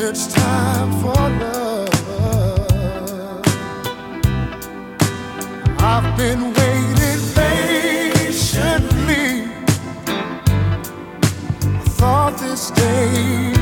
It's time for love. I've been waiting patiently. I thought this day